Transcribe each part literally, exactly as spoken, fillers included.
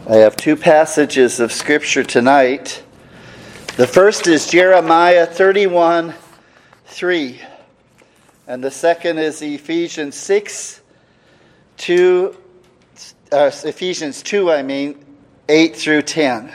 I have two passages of Scripture tonight. The first is Jeremiah thirty-one three, and the second is Ephesians six two, uh, Ephesians two, I mean, eight through ten.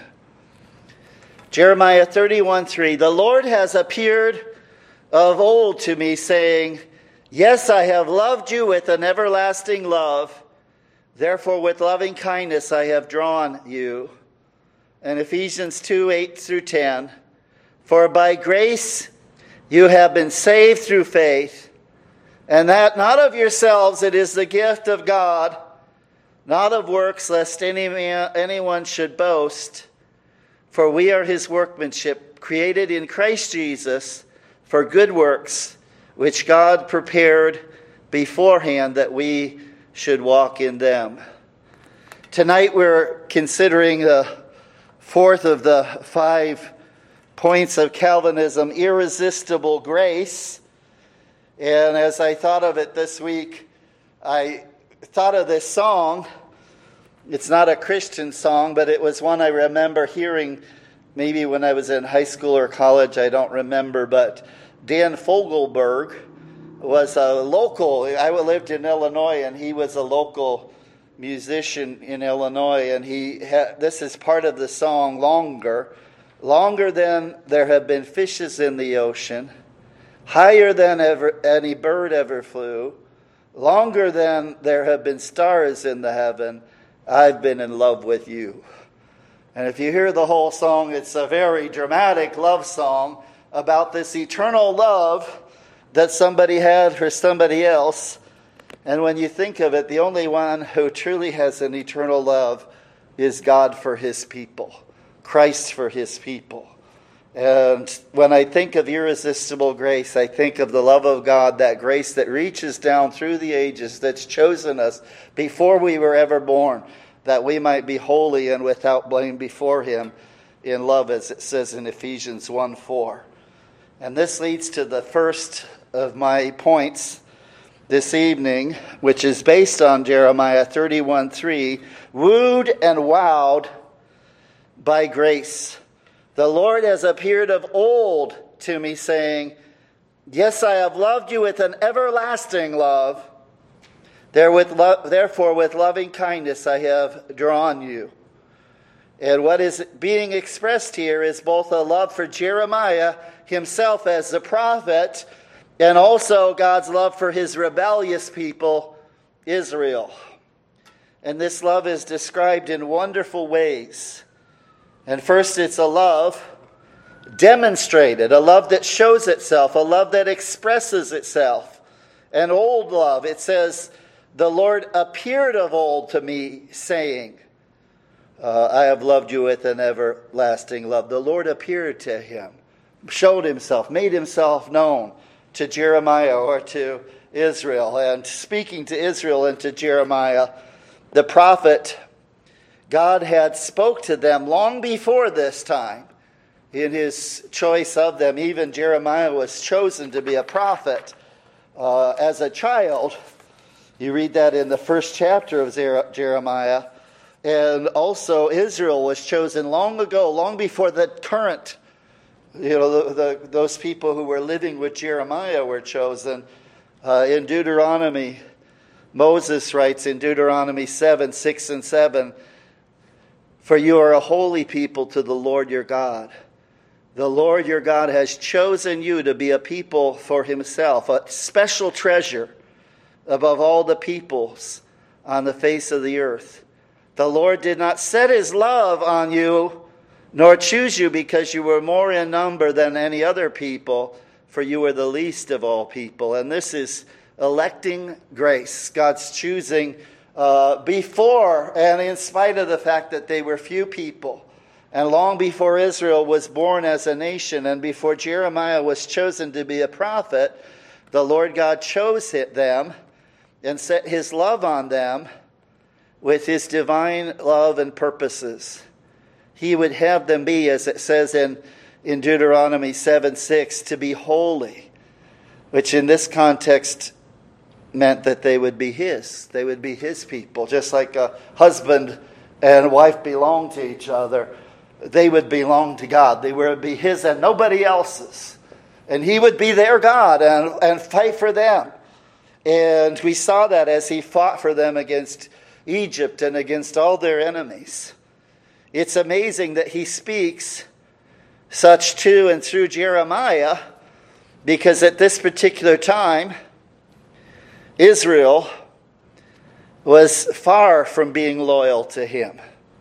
Jeremiah thirty-one three, the Lord has appeared of old to me, saying, yes, I have loved you with an everlasting love. Therefore, with loving kindness I have drawn you. And Ephesians two, eight through ten. For by grace you have been saved through faith, and that not of yourselves, it is the gift of God, not of works, lest any man, anyone should boast. For we are his workmanship, created in Christ Jesus for good works, which God prepared beforehand that we should walk in them. Tonight we're considering the fourth of the five points of Calvinism, irresistible grace. And as I thought of it this week, I thought of this song. It's not a Christian song, but it was one I remember hearing maybe when I was in high school or college. I don't remember, but Dan Fogelberg was a local. I lived in Illinois, and he was a local musician in Illinois. And he had, this is part of the song, Longer. Longer than there have been fishes in the ocean, higher than ever any bird ever flew, longer than there have been stars in the heaven, I've been in love with you. And if you hear the whole song, it's a very dramatic love song about this eternal love that somebody had for somebody else. And when you think of it, the only one who truly has an eternal love is God for his people, Christ for his people. And when I think of irresistible grace, I think of the love of God, that grace that reaches down through the ages, that's chosen us before we were ever born, that we might be holy and without blame before him in love, as it says in Ephesians one four. And this leads to the first of my points this evening, which is based on Jeremiah thirty-one three, wooed and wowed by grace. The Lord has appeared of old to me, saying, yes, I have loved you with an everlasting love. Therefore, with loving kindness I have drawn you. And what is being expressed here is both a love for Jeremiah himself as the prophet, and also God's love for his rebellious people, Israel. And this love is described in wonderful ways. And first, it's a love demonstrated, a love that shows itself, a love that expresses itself. An old love, it says, the Lord appeared of old to me, saying, uh, I have loved you with an everlasting love. The Lord appeared to him, showed himself, made himself known to Jeremiah or to Israel. And speaking to Israel and to Jeremiah, the prophet, God had spoke to them long before this time in his choice of them. Even Jeremiah was chosen to be a prophet uh, as a child. You read that in the first chapter of Jeremiah. And also Israel was chosen long ago, long before the current, you know, the, the, those people who were living with Jeremiah were chosen. Uh, in Deuteronomy, Moses writes in Deuteronomy seven, six and seven, for you are a holy people to the Lord your God. The Lord your God has chosen you to be a people for himself, a special treasure above all the peoples on the face of the earth. The Lord did not set his love on you, nor choose you because you were more in number than any other people, for you were the least of all people. And this is electing grace, God's choosing uh, before and in spite of the fact that they were few people. And long before Israel was born as a nation, and before Jeremiah was chosen to be a prophet, the Lord God chose them and set his love on them with his divine love and purposes. He would have them be, as it says in, in Deuteronomy seven six, to be holy, which in this context meant that they would be his. They would be his people, just like a husband and wife belonged to each other, they would belong to God. They would be his and nobody else's. And he would be their God and, and fight for them. And we saw that as he fought for them against Egypt and against all their enemies. It's amazing that he speaks such to and through Jeremiah, because at this particular time, Israel was far from being loyal to him,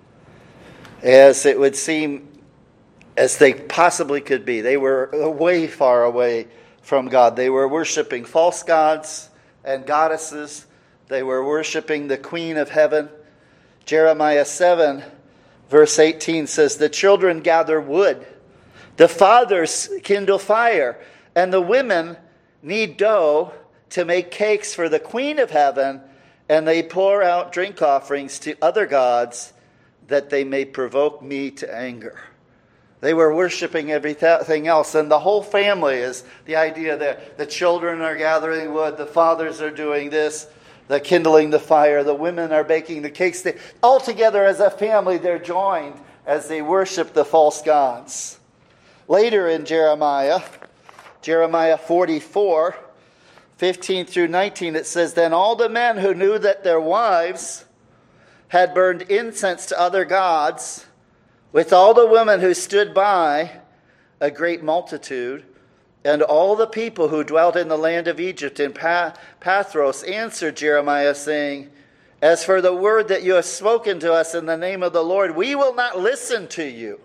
as it would seem as they possibly could be. They were way far away from God. They were worshiping false gods and goddesses. They were worshiping the Queen of Heaven. Jeremiah seven, verse eighteen says, "The children gather wood, the fathers kindle fire, and the women knead dough to make cakes for the Queen of Heaven, and they pour out drink offerings to other gods, that they may provoke me to anger." They were worshiping everything else. And the whole family is the idea that the children are gathering wood, the fathers are doing this, the kindling the fire, the women are baking the cakes. They, all together as a family, they're joined as they worship the false gods. Later in Jeremiah, Jeremiah forty-four, fifteen through nineteen, it says, "Then all the men who knew that their wives had burned incense to other gods, with all the women who stood by, a great multitude, and all the people who dwelt in the land of Egypt in Pathros, answered Jeremiah, saying, As for the word that you have spoken to us in the name of the Lord, we will not listen to you.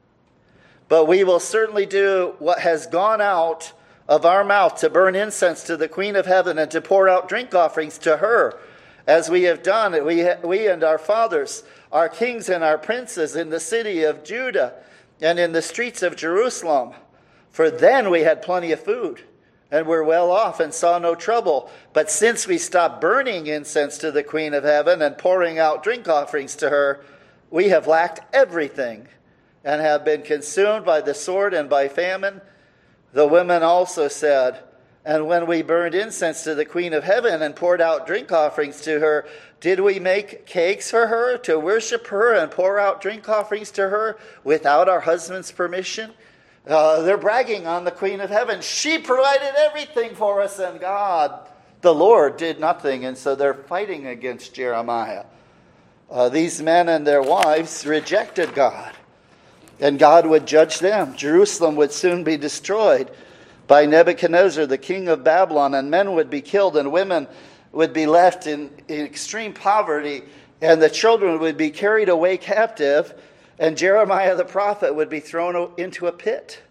But we will certainly do what has gone out of our mouth, to burn incense to the Queen of Heaven and to pour out drink offerings to her, as we have done, we, we and our fathers, our kings and our princes in the city of Judah and in the streets of Jerusalem. For then we had plenty of food and were well off and saw no trouble. But since we stopped burning incense to the Queen of Heaven and pouring out drink offerings to her, we have lacked everything and have been consumed by the sword and by famine." The women also said, "And when we burned incense to the Queen of Heaven and poured out drink offerings to her, did we make cakes for her to worship her and pour out drink offerings to her without our husband's permission?" Uh, they're bragging on the Queen of Heaven. She provided everything for us, and God, the Lord, did nothing. And so they're fighting against Jeremiah. Uh, these men and their wives rejected God, and God would judge them. Jerusalem would soon be destroyed by Nebuchadnezzar, the king of Babylon, and men would be killed, and women would be left in, in extreme poverty, and the children would be carried away captive, and Jeremiah the prophet would be thrown into a pit.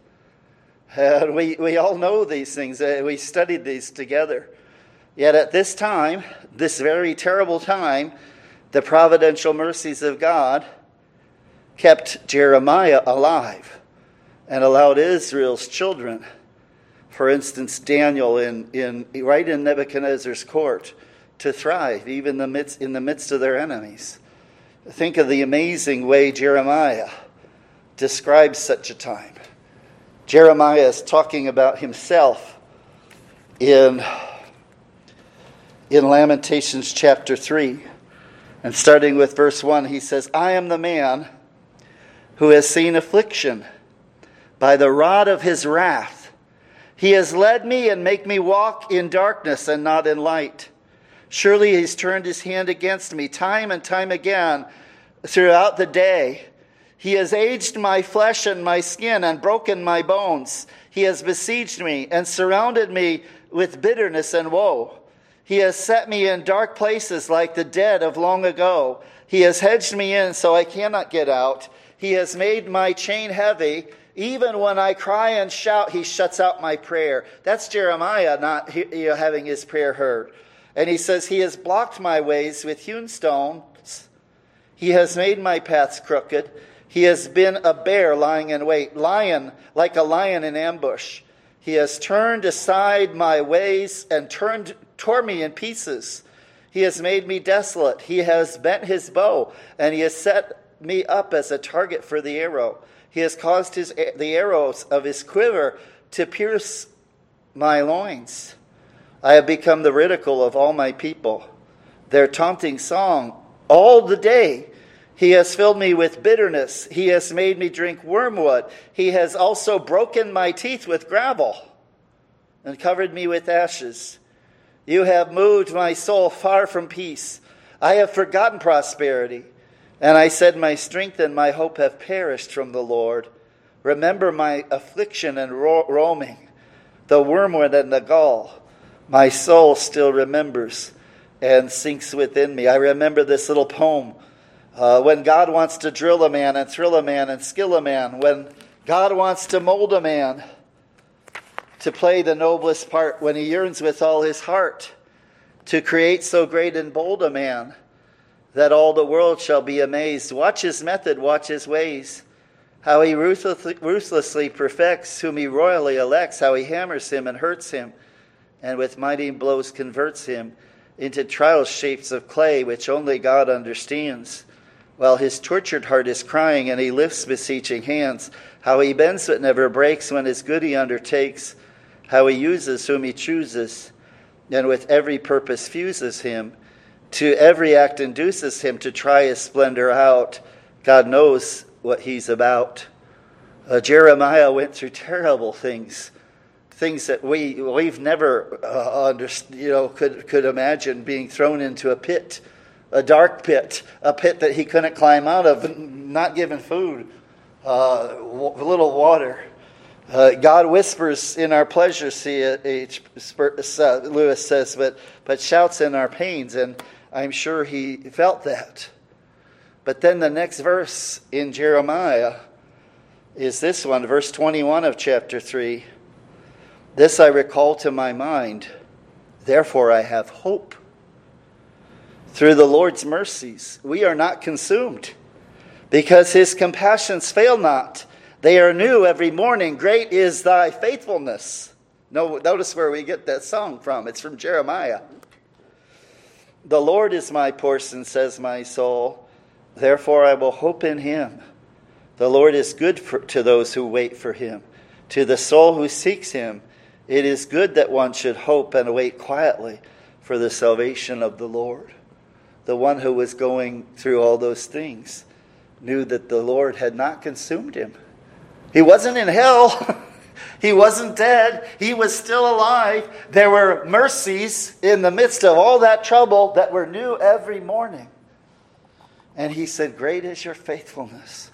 And we, we all know these things. We studied these together. Yet at this time, this very terrible time, the providential mercies of God kept Jeremiah alive and allowed Israel's children, for instance, Daniel in, in right in Nebuchadnezzar's court, to thrive even the midst, in the midst of their enemies. Think of the amazing way Jeremiah describes such a time. Jeremiah is talking about himself in, in Lamentations chapter three. And starting with verse one, he says, "I am the man who has seen affliction by the rod of his wrath. He has led me and made me walk in darkness and not in light. Surely he's turned his hand against me time and time again throughout the day. He has aged my flesh and my skin and broken my bones. He has besieged me and surrounded me with bitterness and woe. He has set me in dark places like the dead of long ago. He has hedged me in so I cannot get out. He has made my chain heavy. Even when I cry and shout, he shuts out my prayer." That's Jeremiah not you know, having his prayer heard. And he says, "He has blocked my ways with hewn stones. He has made my paths crooked. He has been a bear lying in wait, lion like a lion in ambush. He has turned aside my ways and turned tore me in pieces. He has made me desolate. He has bent his bow, and he has set me up as a target for the arrow. He has caused his the arrows of his quiver to pierce my loins. I have become the ridicule of all my people, their taunting song all the day. He has filled me with bitterness. He has made me drink wormwood. He has also broken my teeth with gravel and covered me with ashes. You have moved my soul far from peace. I have forgotten prosperity. And I said, my strength and my hope have perished from the Lord. Remember my affliction and ro- roaming, the wormwood and the gall. My soul still remembers and sinks within me. I remember this little poem. Uh, when God wants to drill a man and thrill a man and skill a man, when God wants to mold a man to play the noblest part, when he yearns with all his heart to create so great and bold a man that all the world shall be amazed. Watch his method, watch his ways, how he ruthlessly, ruthlessly perfects whom he royally elects, how he hammers him and hurts him, and with mighty blows converts him into trial shapes of clay which only God understands. While his tortured heart is crying and he lifts beseeching hands, how he bends but never breaks when his good he undertakes, how he uses whom he chooses, and with every purpose fuses him, to every act induces him to try his splendor out. God knows what he's about. Uh, Jeremiah went through terrible things, things that we we've never uh, under, you know could could imagine, being thrown into a pit, a dark pit, a pit that he couldn't climb out of, not given food, uh, w- little water. Uh, God whispers in our pleasures, see, H. Lewis says, but but shouts in our pains, and I'm sure he felt that. But then the next verse in Jeremiah is this one, verse twenty-one of chapter three. This I recall to my mind, therefore I have hope. Through the Lord's mercies we are not consumed, because his compassions fail not. They are new every morning. Great is thy faithfulness. No, notice where we get that song from. It's from Jeremiah. The Lord is my portion, says my soul. Therefore I will hope in him. The Lord is good for, to those who wait for him. To the soul who seeks him, it is good that one should hope and wait quietly for the salvation of the Lord. The one who was going through all those things knew that the Lord had not consumed him. He wasn't in hell. He wasn't dead. He was still alive. There were mercies in the midst of all that trouble that were new every morning. And he said, great is your faithfulness.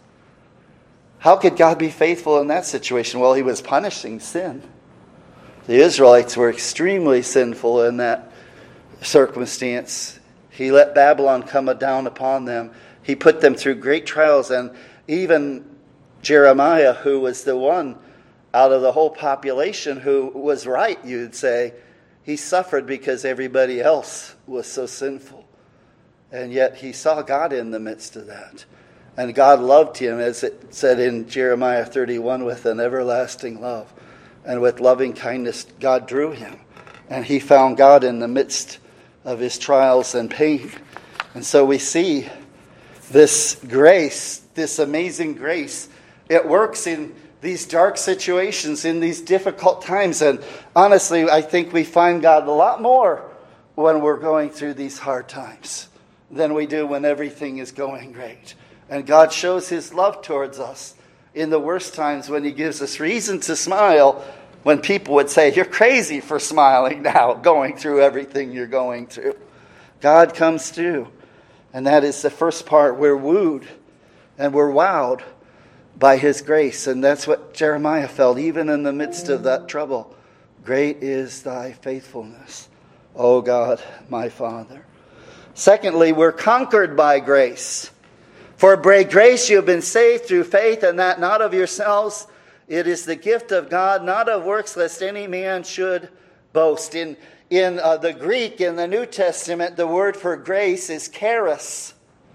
How could God be faithful in that situation? Well, he was punishing sin. The Israelites were extremely sinful in that circumstance. He let Babylon come down upon them. He put them through great trials. And even Jeremiah, who was the one out of the whole population who was right, you'd say, he suffered because everybody else was so sinful. And yet he saw God in the midst of that. And God loved him, as it said in Jeremiah thirty-one, with an everlasting love. And with loving kindness, God drew him. And he found God in the midst of his trials and pain. And so we see this grace, this amazing grace. It works in these dark situations, in these difficult times. And honestly, I think we find God a lot more when we're going through these hard times than we do when everything is going great. And God shows his love towards us in the worst times, when he gives us reason to smile, when people would say, you're crazy for smiling now, going through everything you're going through. God comes through. And that is the first part. We're wooed and we're wowed by his grace. And that's what Jeremiah felt, even in the midst of that trouble. Great is thy faithfulness, O God, my Father. Secondly, we're conquered by grace. For by grace you have been saved through faith, and that not of yourselves. It is the gift of God, not of works, lest any man should boast. In, in uh, the Greek, in the New Testament, the word for grace is charis.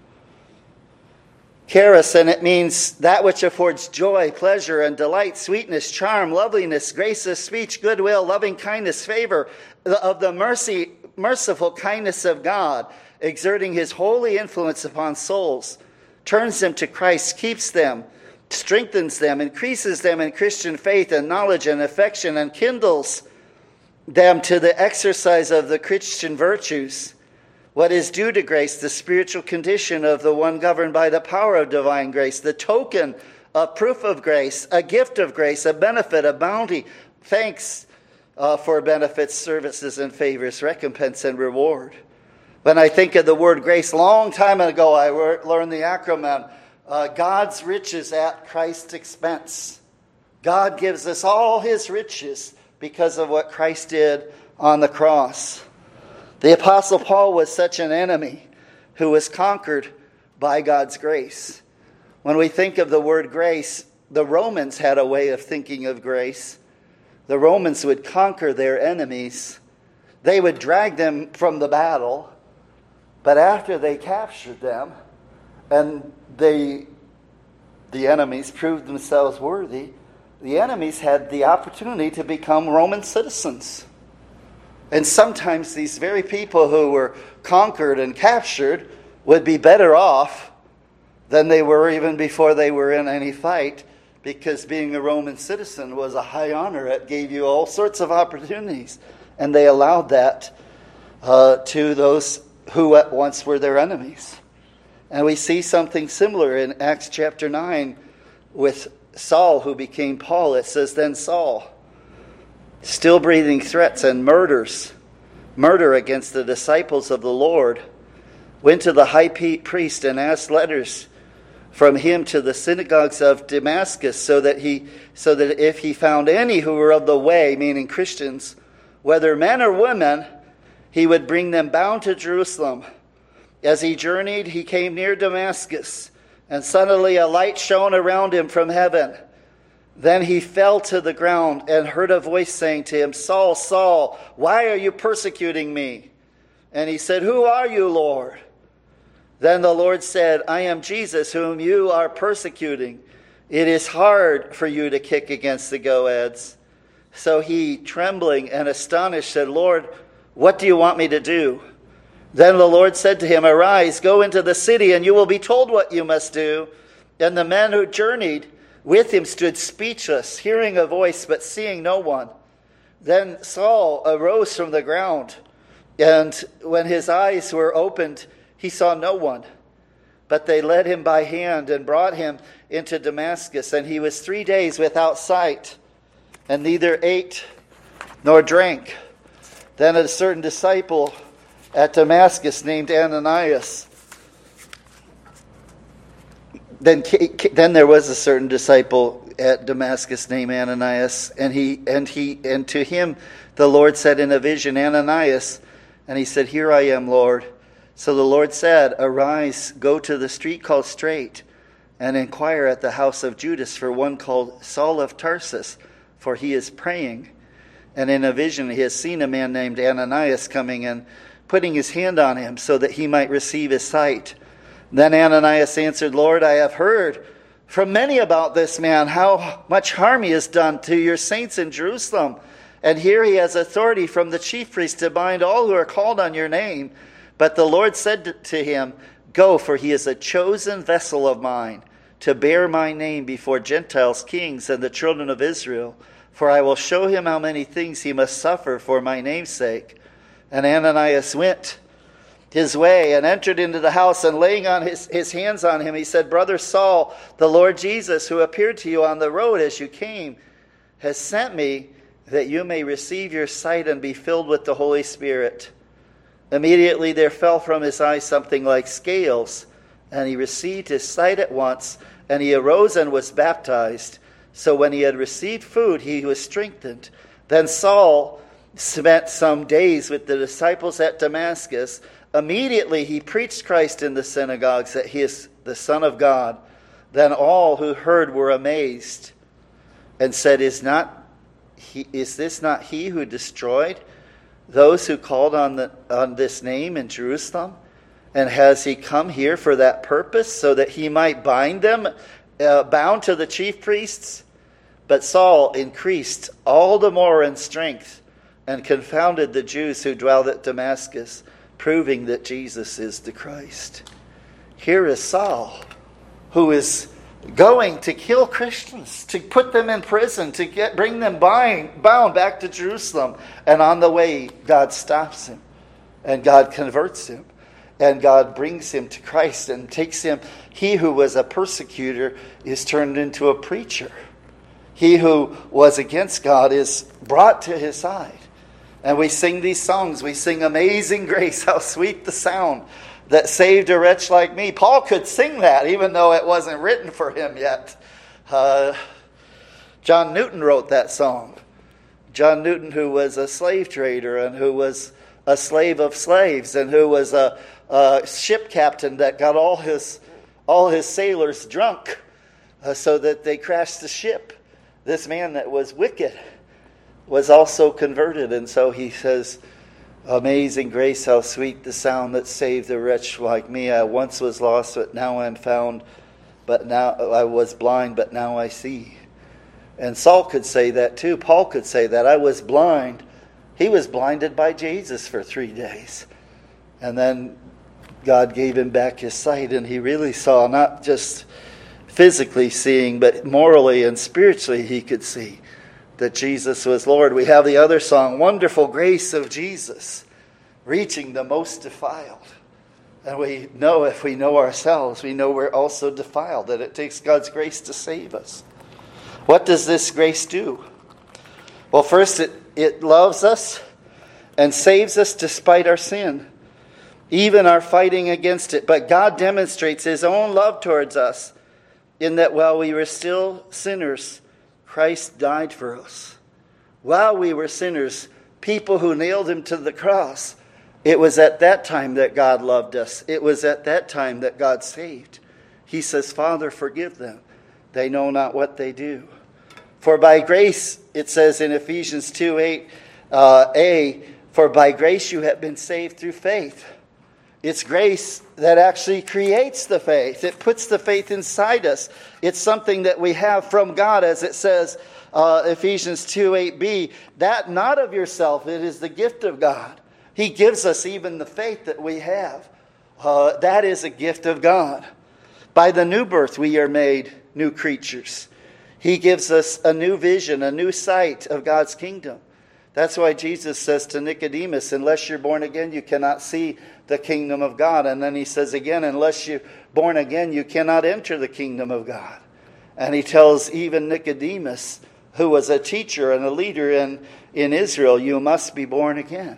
Charis, and it means that which affords joy, pleasure, and delight, sweetness, charm, loveliness, grace of speech, goodwill, loving kindness, favor, of the mercy, merciful kindness of God, exerting his holy influence upon souls, turns them to Christ, keeps them, strengthens them, increases them in Christian faith and knowledge and affection, and kindles them to the exercise of the Christian virtues. What is due to grace? The spiritual condition of the one governed by the power of divine grace, the token, a proof of grace, a gift of grace, a benefit, a bounty, thanks uh, for benefits, services, and favors, recompense, and reward. When I think of the word grace, long time ago I learned the acronym, uh, God's riches at Christ's expense. God gives us all his riches because of what Christ did on the cross. The Apostle Paul was such an enemy who was conquered by God's grace. When we think of the word grace, the Romans had a way of thinking of grace. The Romans would conquer their enemies. They would drag them from the battle. But after they captured them and they, the enemies proved themselves worthy, the enemies had the opportunity to become Roman citizens. And sometimes these very people who were conquered and captured would be better off than they were even before they were in any fight, because being a Roman citizen was a high honor. It gave you all sorts of opportunities. And they allowed that uh, to those who at once were their enemies. And we see something similar in Acts chapter nine with Saul, who became Paul. It says, then Saul, still breathing threats and murders, murder against the disciples of the Lord, went to the high priest and asked letters from him to the synagogues of Damascus, so that he, so that if he found any who were of the way, meaning Christians, whether men or women, he would bring them bound to Jerusalem. As he journeyed, he came near Damascus, and suddenly a light shone around him from heaven. Then he fell to the ground and heard a voice saying to him, Saul, Saul, why are you persecuting me? And he said, who are you, Lord? Then the Lord said, I am Jesus, whom you are persecuting. It is hard for you to kick against the goads. So he, trembling and astonished, said, Lord, what do you want me to do? Then the Lord said to him, arise, go into the city, and you will be told what you must do. And the men who journeyed with him stood speechless, hearing a voice, but seeing no one. Then Saul arose from the ground, and when his eyes were opened, he saw no one. But they led him by hand and brought him into Damascus, and he was three days without sight, and neither ate nor drank. Then a certain disciple at Damascus named Ananias. Then, then there was a certain disciple at Damascus named Ananias, and he and he and to him the Lord said in a vision, Ananias, and he said, here I am, Lord. So the Lord said, arise, go to the street called Straight, and inquire at the house of Judas for one called Saul of Tarsus, for he is praying. And in a vision he has seen a man named Ananias coming and putting his hand on him so that he might receive his sight. Then Ananias answered, Lord, I have heard from many about this man, how much harm he has done to your saints in Jerusalem. And here he has authority from the chief priest to bind all who are called on your name. But the Lord said to him, go, for he is a chosen vessel of mine, to bear my name before Gentiles, kings, and the children of Israel. For I will show him how many things he must suffer for my name's sake. And Ananias went his way and entered into the house, and laying on his, his hands on him, he said, Brother Saul, the Lord Jesus, who appeared to you on the road as you came, has sent me that you may receive your sight and be filled with the Holy Spirit. Immediately there fell from his eyes something like scales, and he received his sight at once, and he arose and was baptized. So when he had received food, he was strengthened. Then Saul spent some days with the disciples at Damascus. Immediately he preached Christ in the synagogues, that he is the Son of God. Then all who heard were amazed and said, Is not he, is this not he who destroyed those who called on, the, on this name in Jerusalem? And has he come here for that purpose, so that he might bind them, uh, bound to the chief priests? But Saul increased all the more in strength and confounded the Jews who dwelled at Damascus, proving that Jesus is the Christ. Here is Saul, who is going to kill Christians, to put them in prison, to get bring them bind, bound back to Jerusalem. And on the way, God stops him, and God converts him. and God brings him to Christ and takes him. He who was a persecutor is turned into a preacher. He who was against God is brought to his side. And we sing these songs. We sing Amazing Grace, how sweet the sound that saved a wretch like me. Paul could sing that even though it wasn't written for him yet. Uh, John Newton wrote that song. John Newton, who was a slave trader and who was a slave of slaves and who was a, a ship captain that got all his all his sailors drunk uh, so that they crashed the ship. This man that was wicked was also converted, and so he says, Amazing grace, how sweet the sound that saved a wretch like me. I once was lost, but now I'm found. But now I was blind, but now I see. And Saul could say that too. Paul could say that. I was blind. He was blinded by Jesus for three days. And then God gave him back his sight, and he really saw, not just physically seeing, but morally and spiritually he could see that Jesus was Lord. We have the other song, Wonderful Grace of Jesus, reaching the most defiled. And we know, if we know ourselves, we know we're also defiled, that it takes God's grace to save us. What does this grace do? Well, first, it, it loves us and saves us despite our sin, even our fighting against it. But God demonstrates his own love towards us in that while we were still sinners, Christ died for us. While we were sinners, people who nailed him to the cross, it was at that time that God loved us. It was at that time that God saved. He says, Father, forgive them. They know not what they do. For by grace, it says in Ephesians two eight uh, a, for by grace you have been saved through faith. It's grace that actually creates the faith. It puts the faith inside us. It's something that we have from God, as it says, uh, Ephesians two eight b, that not of yourself, it is the gift of God. He gives us even the faith that we have. Uh, that is a gift of God. By the new birth, we are made new creatures. He gives us a new vision, a new sight of God's kingdom. That's why Jesus says to Nicodemus, unless you're born again, you cannot see the kingdom of God. And then he says again, unless you're born again, you cannot enter the kingdom of God. And he tells even Nicodemus, who was a teacher and a leader in, in Israel, you must be born again.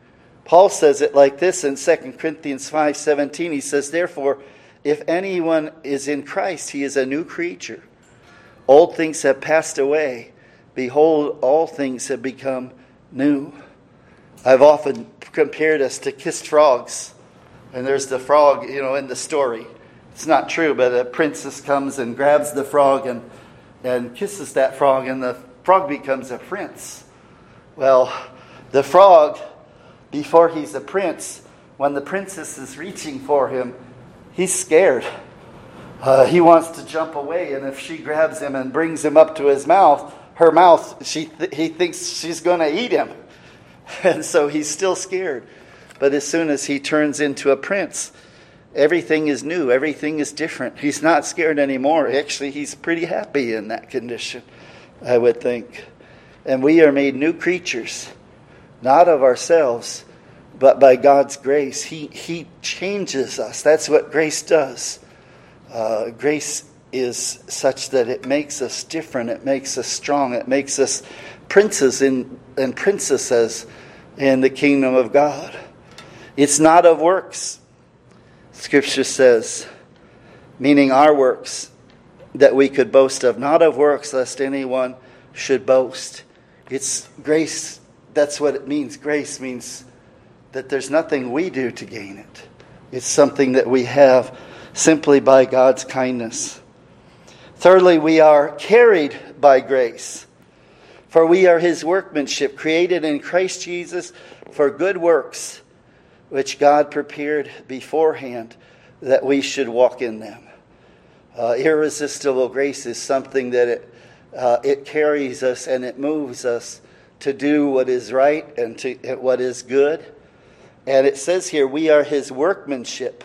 Paul says it like this in Second Corinthians five seventeen. He says, therefore, if anyone is in Christ, he is a new creature. Old things have passed away. Behold, all things have become new. I've often compared us to kissed frogs. And there's the frog, you know, in the story. It's not true, but a princess comes and grabs the frog and, and kisses that frog, and the frog becomes a prince. Well, the frog, before he's a prince, when the princess is reaching for him, he's scared. Uh, he wants to jump away, and if she grabs him and brings him up to his mouth, her mouth, she th- he thinks she's going to eat him. And so he's still scared. But as soon as he turns into a prince, everything is new. Everything is different. He's not scared anymore. Actually, he's pretty happy in that condition, I would think. And we are made new creatures, not of ourselves, but by God's grace. He, he changes us. That's what grace does. Uh, grace is such that it makes us different. It makes us strong. It makes us princes in, and princesses in the kingdom of God. It's not of works, Scripture says, meaning our works that we could boast of. Not of works, lest anyone should boast. It's grace. That's what it means. Grace means that there's nothing we do to gain it. It's something that we have simply by God's kindness. Thirdly, we are carried by grace. For we are his workmanship, created in Christ Jesus for good works, which God prepared beforehand that we should walk in them. Uh, irresistible grace is something that it, uh, it carries us and it moves us to do what is right and to what is good. And it says here, we are his workmanship,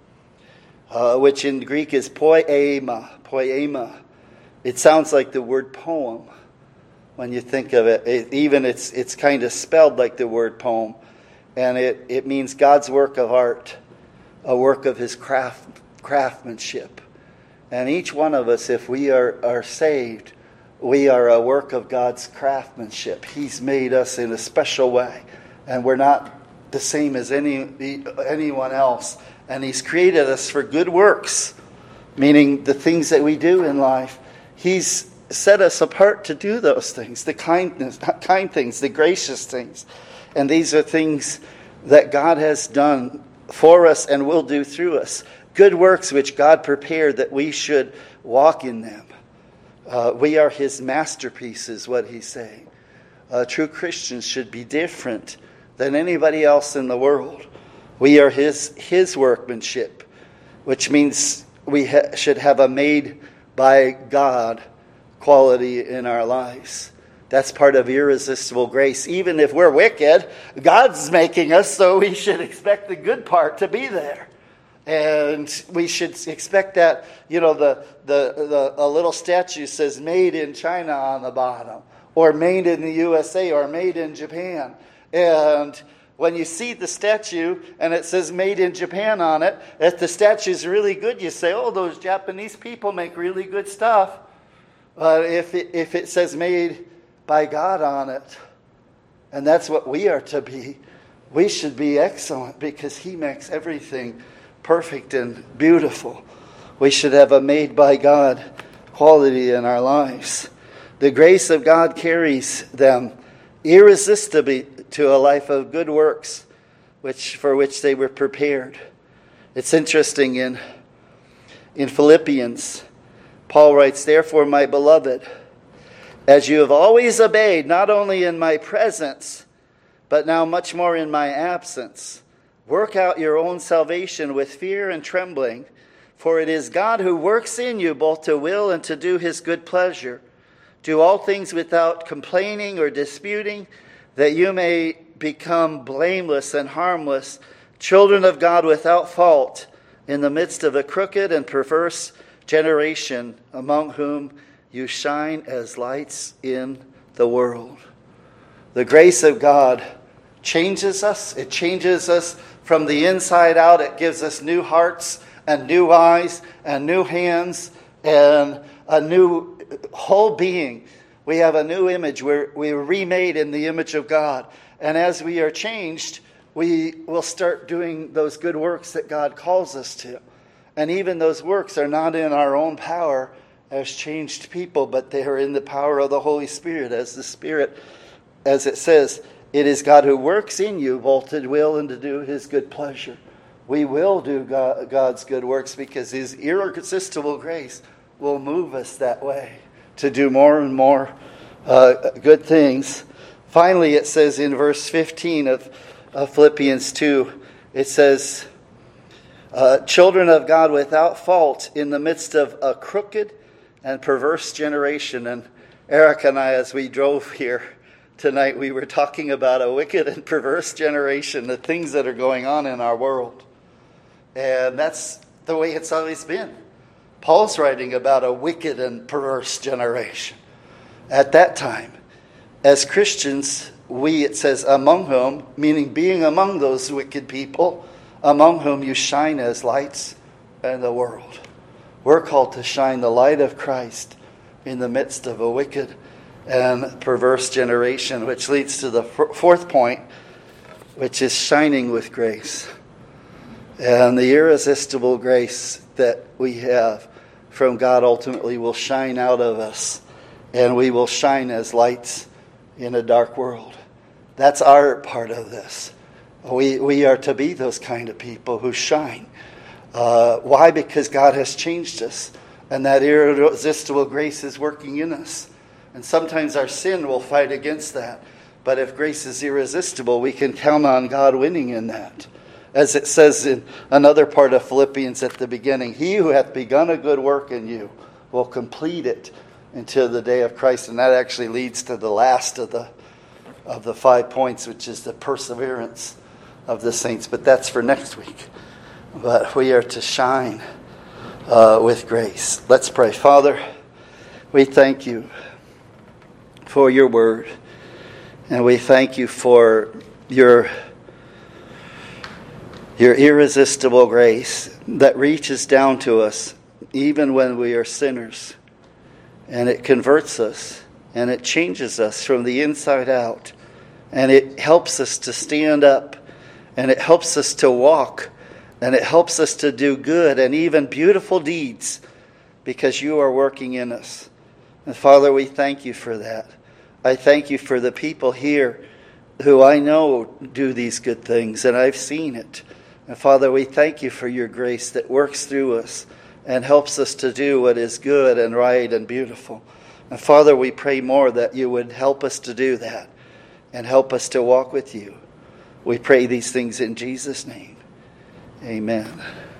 uh, which in Greek is poema. Poema. It sounds like the word poem when you think of it. it even it's it's kind of spelled like the word poem. And it, it means God's work of art. a work of his craft, craftsmanship. And each one of us, if we are, are saved, we are a work of God's craftsmanship. He's made us in a special way. And we're not the same as any anyone else. And he's created us for good works, meaning the things that we do in life. He's set us apart to do those things, the kindness, kind things, the gracious things. And these are things that God has done for us and will do through us. Good works which God prepared that we should walk in them. Uh, we are his masterpiece, is what he's saying. Uh, true Christians should be different than anybody else in the world. We are his his workmanship, which means we ha- should have a made by God quality in our lives. That's part of irresistible grace. Even if we're wicked, God's making us, so we should expect the good part to be there. And we should expect that, you know, the, the, the a little statue says made in China on the bottom, or made in the U S A, or made in Japan. And when you see the statue and it says made in Japan on it, if the statue's really good, you say, oh, those Japanese people make really good stuff. But if it, if it says made by God on it, and that's what we are to be, we should be excellent because he makes everything perfect and beautiful. We should have a made by God quality in our lives. The grace of God carries them irresistibly to a life of good works, which for which they were prepared. It's interesting in in Philippians, Paul writes, therefore, my beloved, as you have always obeyed, not only in my presence, but now much more in my absence, work out your own salvation with fear and trembling, for it is God who works in you both to will and to do his good pleasure. Do all things without complaining or disputing, that you may become blameless and harmless, children of God without fault, in the midst of a crooked and perverse generation, among whom you shine as lights in the world. The grace of God changes us. It changes us from the inside out. It gives us new hearts and new eyes and new hands and a new whole being. We have a new image. We're, we're remade in the image of God. And as we are changed, we will start doing those good works that God calls us to. And even those works are not in our own power as changed people, but they are in the power of the Holy Spirit. As the Spirit, as it says, it is God who works in you both to will and to do his good pleasure. We will do God, God's good works because his irresistible grace will move us that way to do more and more uh, good things. Finally, it says in verse fifteen of, of Philippians two, it says, uh, children of God without fault in the midst of a crooked and perverse generation. And Eric and I, as we drove here tonight, we were talking about a wicked and perverse generation, the things that are going on in our world. And that's the way it's always been. Paul's writing about a wicked and perverse generation. At that time, as Christians, we, it says, among whom, meaning being among those wicked people, among whom you shine as lights in the world. We're called to shine the light of Christ in the midst of a wicked and perverse generation, which leads to the fourth point, which is shining with grace. And the irresistible grace that we have from God ultimately will shine out of us, and we will shine as lights in a dark world. That's our part of this. We we are to be those kind of people who shine. Uh, why? Because God has changed us, and that irresistible grace is working in us. And sometimes our sin will fight against that. But if grace is irresistible, we can count on God winning in that. As it says in another part of Philippians at the beginning, he who hath begun a good work in you will complete it until the day of Christ. And that actually leads to the last of the of the five points, which is the perseverance of the saints. But that's for next week. But we are to shine uh, with grace. Let's pray. Father, we thank you for your word. And we thank you for your Your irresistible grace that reaches down to us even when we are sinners. And it converts us and it changes us from the inside out. And it helps us to stand up and it helps us to walk and it helps us to do good and even beautiful deeds because you are working in us. And Father, we thank you for that. I thank you for the people here who I know do these good things and I've seen it. And Father, we thank you for your grace that works through us and helps us to do what is good and right and beautiful. And Father, we pray more that you would help us to do that and help us to walk with you. We pray these things in Jesus' name. Amen.